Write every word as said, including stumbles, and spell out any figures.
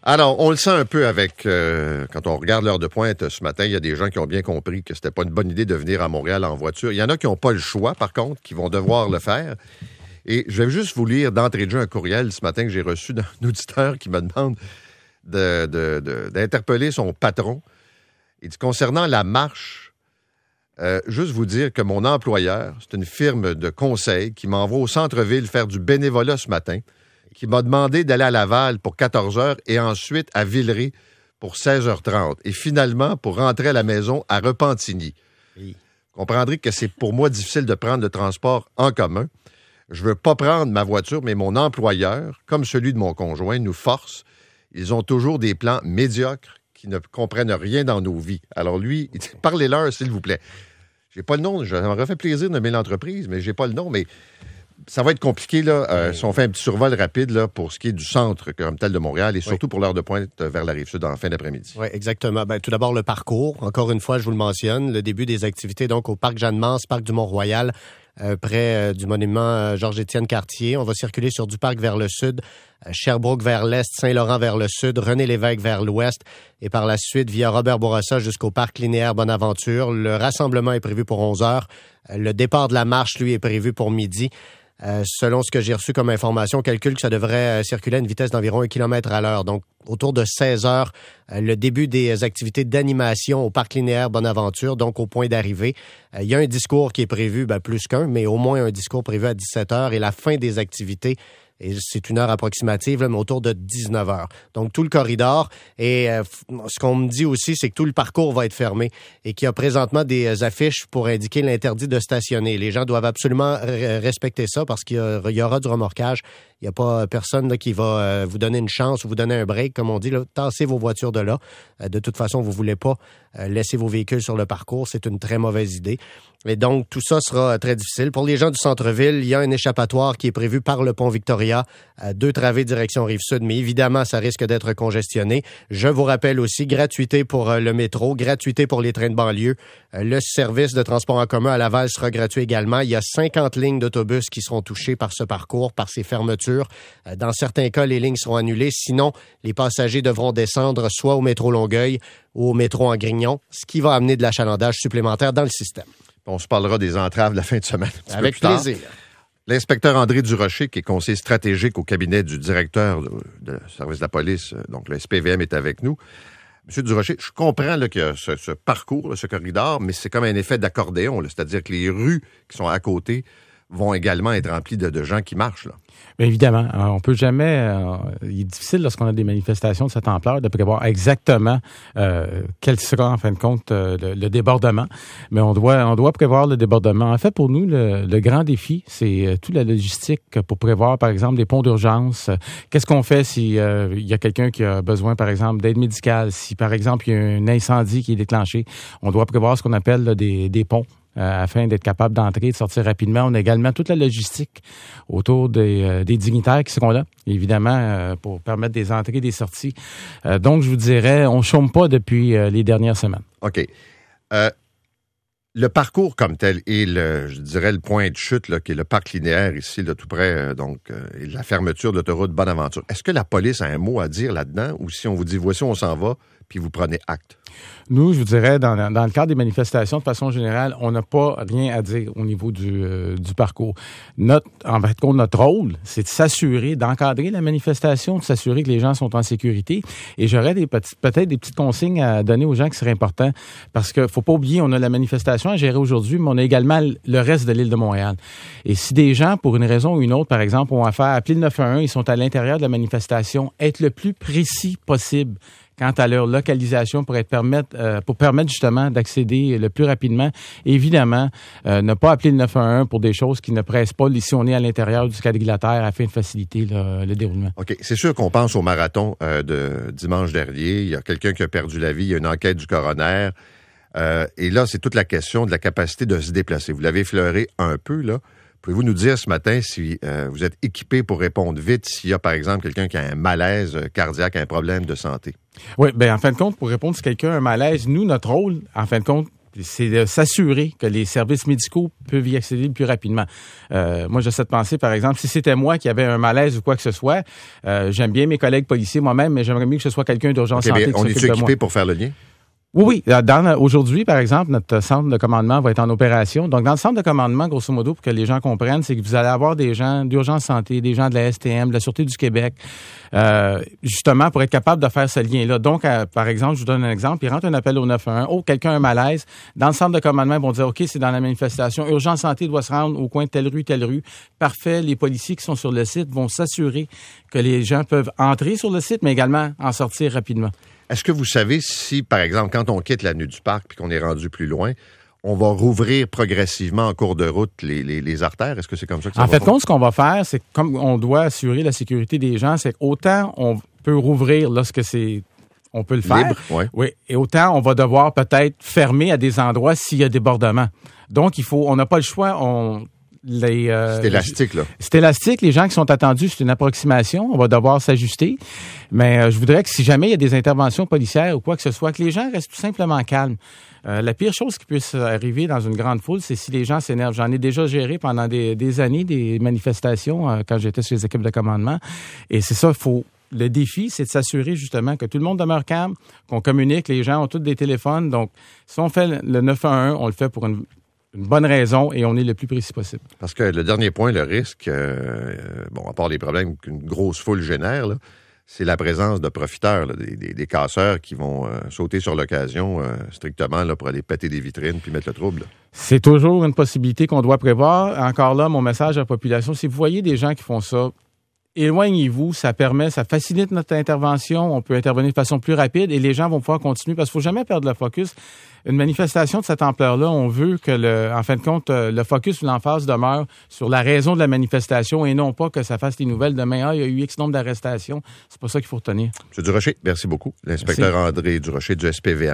Alors, on le sent un peu avec, euh, quand on regarde l'heure de pointe ce matin, il y a des gens qui ont bien compris que c'était pas une bonne idée de venir à Montréal en voiture. Il y en a qui n'ont pas le choix, par contre, qui vont devoir le faire. Et je vais juste vous lire d'entrée de jeu un courriel ce matin que j'ai reçu d'un auditeur qui me demande de, de, de, d'interpeller son patron. Il dit, concernant la marche, euh, juste vous dire que mon employeur, c'est une firme de conseil qui m'envoie au centre-ville faire du bénévolat ce matin, qui m'a demandé d'aller à Laval pour quatorze heures et ensuite à Villeray pour seize heures trente. Et finalement, pour rentrer à la maison à Repentigny. Oui. Vous comprendrez que c'est pour moi difficile de prendre le transport en commun. Je veux pas prendre ma voiture, mais mon employeur, comme celui de mon conjoint, nous force. Ils ont toujours des plans médiocres qui ne comprennent rien dans nos vies. Alors lui, parlez-leur, s'il vous plaît. J'ai pas le nom, ça m'aurait fait plaisir de nommer l'entreprise, mais j'ai pas le nom, mais ça va être compliqué, là, euh, si on fait un petit survol rapide là, pour ce qui est du centre comme tel de Montréal et surtout oui. pour l'heure de pointe vers la Rive-Sud en fin d'après-midi. Oui, exactement. Ben, tout d'abord, le parcours. Encore une fois, je vous le mentionne, le début des activités donc au Parc Jeanne-Mance, Parc du Mont-Royal, euh, près euh, du monument euh, Georges-Étienne Cartier. On va circuler sur du parc vers le sud, euh, Sherbrooke vers l'est, Saint-Laurent vers le sud, René-Lévesque vers l'ouest et par la suite via Robert-Bourassa jusqu'au Parc linéaire Bonaventure. Le rassemblement est prévu pour onze heures. Euh, le départ de la marche, lui, est prévu pour midi. Euh, selon ce que j'ai reçu comme information, on calcule que ça devrait euh, circuler à une vitesse d'environ un kilomètre à l'heure. Donc, autour de seize heures, euh, le début des activités d'animation au Parc linéaire Bonaventure, donc au point d'arrivée. Euh, il y a un discours qui est prévu, ben, plus qu'un, mais au moins un discours prévu à dix-sept heures et la fin des activités. Et c'est une heure approximative, là, mais autour de dix-neuf heures. Donc, tout le corridor. Et euh, ce qu'on me dit aussi, c'est que tout le parcours va être fermé et qu'il y a présentement des affiches pour indiquer l'interdit de stationner. Les gens doivent absolument r- respecter ça parce qu'il y, a, il y aura du remorquage. Il n'y a pas personne là, qui va euh, vous donner une chance ou vous donner un break, comme on dit. Là, tassez vos voitures de là. Euh, de toute façon, vous ne voulez pas euh, laisser vos véhicules sur le parcours. C'est une très mauvaise idée. Et donc, tout ça sera très difficile. Pour les gens du centre-ville, il y a un échappatoire qui est prévu par le pont Victoria, à deux travées direction Rive-Sud, mais évidemment, ça risque d'être congestionné. Je vous rappelle aussi, gratuité pour euh, le métro, gratuité pour les trains de banlieue. Euh, le service de transport en commun à Laval sera gratuit également. Il y a cinquante lignes d'autobus qui seront touchées par ce parcours, par ces fermetures. Euh, dans certains cas, les lignes seront annulées. Sinon, les passagers devront descendre soit au métro Longueuil ou au métro en Grignon, ce qui va amener de l'achalandage supplémentaire dans le système. On se parlera des entraves la fin de semaine. Avec plaisir. L'inspecteur André Durocher, qui est conseiller stratégique au cabinet du directeur du service de la police, donc le S P V M, est avec nous. Monsieur Durocher, je comprends là, qu'il y a ce, ce parcours, là, ce corridor, mais c'est comme un effet d'accordéon, là, c'est-à-dire que les rues qui sont à côté vont également être remplies de, de gens qui marchent, là. Bien évidemment, euh, on peut jamais. Euh, il est difficile lorsqu'on a des manifestations de cette ampleur de prévoir exactement euh, quel sera en fin de compte euh, le, le débordement. Mais on doit, on doit prévoir le débordement. En fait, pour nous, le, le grand défi, c'est euh, toute la logistique pour prévoir, par exemple, des ponts d'urgence. Qu'est-ce qu'on fait si euh, il y a quelqu'un qui a besoin, par exemple, d'aide médicale? Si, par exemple, il y a un incendie qui est déclenché, on doit prévoir ce qu'on appelle là, des, des ponts. Euh, afin d'être capable d'entrer et de sortir rapidement. On a également toute la logistique autour des, euh, des dignitaires qui seront là, évidemment, euh, pour permettre des entrées et des sorties. Euh, donc, je vous dirais, on ne chôme pas depuis euh, les dernières semaines. OK. Euh, le parcours comme tel et, le, je dirais, le point de chute, là, qui est le parc linéaire ici, là, tout près, euh, donc, euh, et la fermeture de l'autoroute Bonaventure, est-ce que la police a un mot à dire là-dedans ou si on vous dit, voici, on s'en va, puis vous prenez acte? Nous, je vous dirais, dans, dans le cadre des manifestations, de façon générale, on n'a pas rien à dire au niveau du, euh, du parcours. Notre, en fait, notre rôle, c'est de s'assurer, d'encadrer la manifestation, de s'assurer que les gens sont en sécurité. Et j'aurais des petites, peut-être des petites consignes à donner aux gens qui seraient importants. Parce que faut pas oublier, on a la manifestation à gérer aujourd'hui, mais on a également le reste de l'île de Montréal. Et si des gens, pour une raison ou une autre, par exemple, ont affaire à appeler le neuf un un, ils sont à l'intérieur de la manifestation, être le plus précis possible quant à leur localisation pour être permettre euh, pour permettre justement d'accéder le plus rapidement. Évidemment, euh, ne pas appeler le neuf un un pour des choses qui ne pressent pas si on est à l'intérieur du quadrilatère afin de faciliter le, le déroulement. OK. C'est sûr qu'on pense au marathon euh, de dimanche dernier. Il y a quelqu'un qui a perdu la vie. Il y a une enquête du coroner. Euh, et là, c'est toute la question de la capacité de se déplacer. Vous l'avez effleuré un peu, là. Pouvez-vous nous dire ce matin si euh, vous êtes équipé pour répondre vite s'il y a, par exemple, quelqu'un qui a un malaise cardiaque, un problème de santé? Oui, bien, en fin de compte, pour répondre si quelqu'un a un malaise, nous, notre rôle, en fin de compte, c'est de s'assurer que les services médicaux peuvent y accéder le plus rapidement. Euh, moi, j'ai cette pensée, par exemple, si c'était moi qui avais un malaise ou quoi que ce soit, euh, j'aime bien mes collègues policiers moi-même, mais j'aimerais mieux que ce soit quelqu'un d'urgence okay, santé qui on s'occupe est-tu de moi. équipé pour faire le lien? Oui, oui. Dans, aujourd'hui, par exemple, notre centre de commandement va être en opération. Donc, dans le centre de commandement, grosso modo, pour que les gens comprennent, c'est que vous allez avoir des gens d'urgence santé, des gens de la S T M, de la Sûreté du Québec, euh, justement, pour être capable de faire ce lien-là. Donc, euh, par exemple, je vous donne un exemple. Ils rentrent un appel au neuf un un. Oh, quelqu'un a un malaise. Dans le centre de commandement, ils vont dire, OK, c'est dans la manifestation. Urgence santé doit se rendre au coin de telle rue, telle rue. Parfait. Les policiers qui sont sur le site vont s'assurer que les gens peuvent entrer sur le site, mais également en sortir rapidement. Est-ce que vous savez si, par exemple, quand on quitte l'avenue du Parc puis qu'on est rendu plus loin, on va rouvrir progressivement en cours de route les, les, les artères? Est-ce que c'est comme ça que ça en va? En fait, compte, ce qu'on va faire, c'est que comme on doit assurer la sécurité des gens, c'est qu'autant on peut rouvrir lorsque c'est... On peut le faire. Libre, ouais. Oui. Et autant on va devoir peut-être fermer à des endroits s'il y a débordement. Donc, il faut... On n'a pas le choix. On... Les, euh, c'est élastique, là. C'est élastique. Les gens qui sont attendus, c'est une approximation. On va devoir s'ajuster. Mais euh, je voudrais que si jamais il y a des interventions policières ou quoi que ce soit, que les gens restent tout simplement calmes. Euh, la pire chose qui puisse arriver dans une grande foule, c'est si les gens s'énervent. J'en ai déjà géré pendant des, des années des manifestations euh, quand j'étais sur les équipes de commandement. Et c'est ça, il faut... Le défi, c'est de s'assurer justement que tout le monde demeure calme, qu'on communique. Les gens ont tous des téléphones. Donc, si on fait le neuf un un, on le fait pour une... une bonne raison et on est le plus précis possible. Parce que le dernier point, le risque, euh, bon, à part les problèmes qu'une grosse foule génère, là, c'est la présence de profiteurs, là, des, des, des casseurs qui vont euh, sauter sur l'occasion euh, strictement là, pour aller péter des vitrines puis mettre le trouble. Là. C'est toujours une possibilité qu'on doit prévoir. Encore là, mon message à la population, si vous voyez des gens qui font ça, éloignez-vous, ça permet, ça facilite notre intervention, on peut intervenir de façon plus rapide et les gens vont pouvoir continuer parce qu'il ne faut jamais perdre le focus. Une manifestation de cette ampleur-là, on veut que, le, en fin de compte, le focus ou l'emphase demeure sur la raison de la manifestation et non pas que ça fasse les nouvelles demain. Ah, il y a eu X nombre d'arrestations. C'est pas ça qu'il faut retenir. M. Durocher, merci beaucoup. L'inspecteur merci. André Durocher du S P V M.